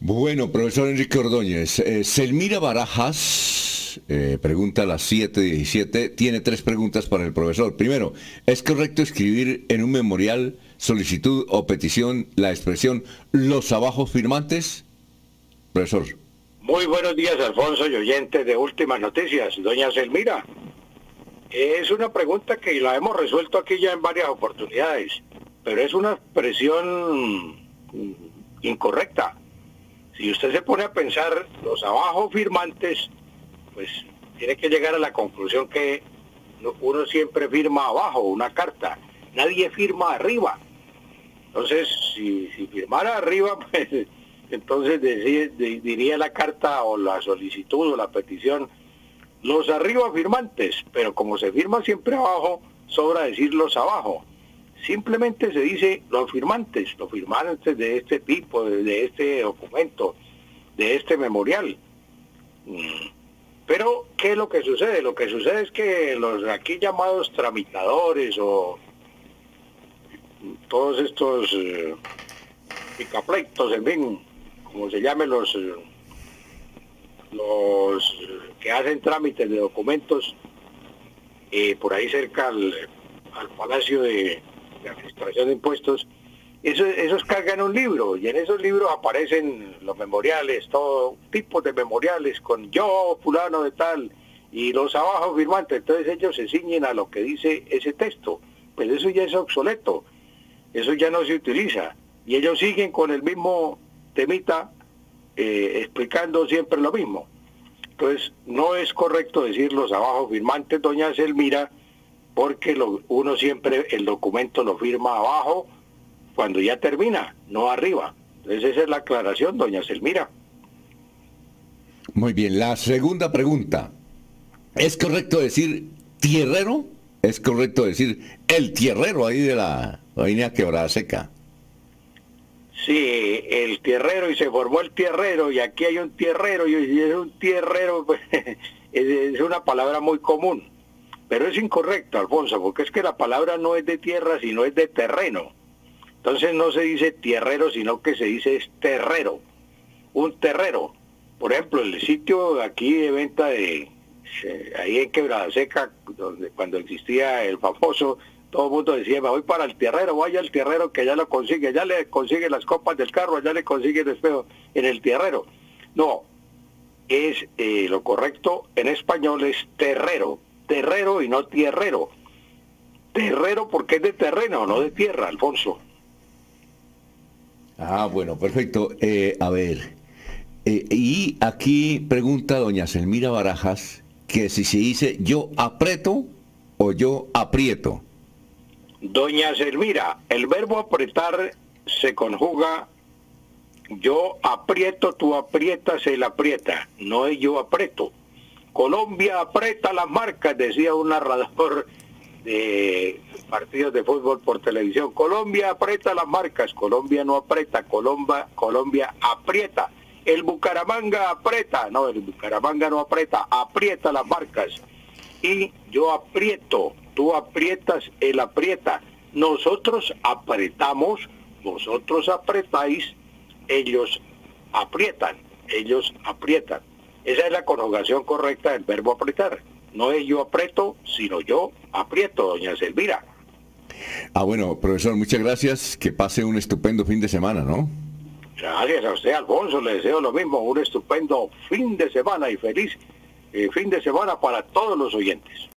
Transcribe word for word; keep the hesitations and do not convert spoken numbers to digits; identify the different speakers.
Speaker 1: Bueno, profesor Enrique Ordóñez, eh, Selmira Barajas, eh, pregunta a las siete diecisiete, tiene tres preguntas para el profesor. Primero, ¿es correcto escribir en un memorial, solicitud o petición la expresión los abajo firmantes? Profesor.
Speaker 2: Muy buenos días, Alfonso y oyentes de Últimas Noticias. Doña Selmira, es una pregunta que la hemos resuelto aquí ya en varias oportunidades, pero es una expresión incorrecta. Si usted se pone a pensar los abajo firmantes, pues tiene que llegar a la conclusión que uno siempre firma abajo una carta, nadie firma arriba. Entonces, si, si firmara arriba, pues entonces decía, de, diría la carta o la solicitud o la petición, los arriba firmantes, pero como se firma siempre abajo, sobra decir los abajo. Simplemente se dice los firmantes, los firmantes de este tipo, de, de este documento, de este memorial. Pero, ¿qué es lo que sucede? Lo que sucede es que los aquí llamados tramitadores o todos estos eh, picapleitos, en fin, como se llamen los, eh, los que hacen trámites de documentos, eh, por ahí cerca al, al Palacio de de Administración de Impuestos, esos, esos cargan un libro y en esos libros aparecen los memoriales, todo tipo de memoriales con yo, fulano de tal, y los abajo firmantes. Entonces ellos se ciñen a lo que dice ese texto, pues eso ya es obsoleto, eso ya no se utiliza, y ellos siguen con el mismo temita, eh, explicando siempre lo mismo. Entonces no es correcto decir los abajo firmantes, doña Selmira, porque lo, uno siempre el documento lo firma abajo cuando ya termina, no arriba. Entonces esa es la aclaración, doña Selmira.
Speaker 1: Muy bien, la segunda pregunta. ¿Es correcto decir tierrero? ¿Es correcto decir el tierrero ahí de la avenida Quebrada Seca?
Speaker 2: Sí, el tierrero, y se formó el tierrero, y aquí hay un tierrero, y es un tierrero, pues, es una palabra muy común. Pero es incorrecto, Alfonso, porque es que la palabra no es de tierra, sino es de terreno. Entonces no se dice tierrero, sino que se dice es terrero. Un terrero. Por ejemplo, el sitio aquí de venta de, ahí en Quebrada Seca, donde cuando existía el famoso, todo el mundo decía, me voy para el tierrero, vaya al tierrero que ya lo consigue, ya le consigue las copas del carro, ya le consigue el espejo en el tierrero. No, es eh, lo correcto en español es terrero. Terrero y no tierrero. Terrero porque es de terreno, no de tierra, Alfonso.
Speaker 1: Ah, bueno, perfecto. Eh, a ver, eh, y aquí pregunta doña Selmira Barajas que si se dice yo aprieto o yo aprieto.
Speaker 2: Doña Selmira, el verbo apretar se conjuga yo aprieto, tú aprietas, él aprieta, no es yo aprieto. Colombia aprieta las marcas, decía un narrador de partidos de fútbol por televisión. Colombia aprieta las marcas, Colombia no aprieta, Colombia, Colombia aprieta. El Bucaramanga aprieta, no, el Bucaramanga no aprieta, aprieta las marcas. Y yo aprieto, tú aprietas, él aprieta. Nosotros apretamos, vosotros apretáis, ellos aprietan, ellos aprietan. Esa es la conjugación correcta del verbo apretar. No es yo aprieto, sino yo aprieto, doña Selmira.
Speaker 1: Ah, bueno, profesor, muchas gracias. Que pase un estupendo fin de semana, ¿no?
Speaker 2: Gracias a usted, Alfonso. Le deseo lo mismo. Un estupendo fin de semana y feliz eh, fin de semana para todos los oyentes.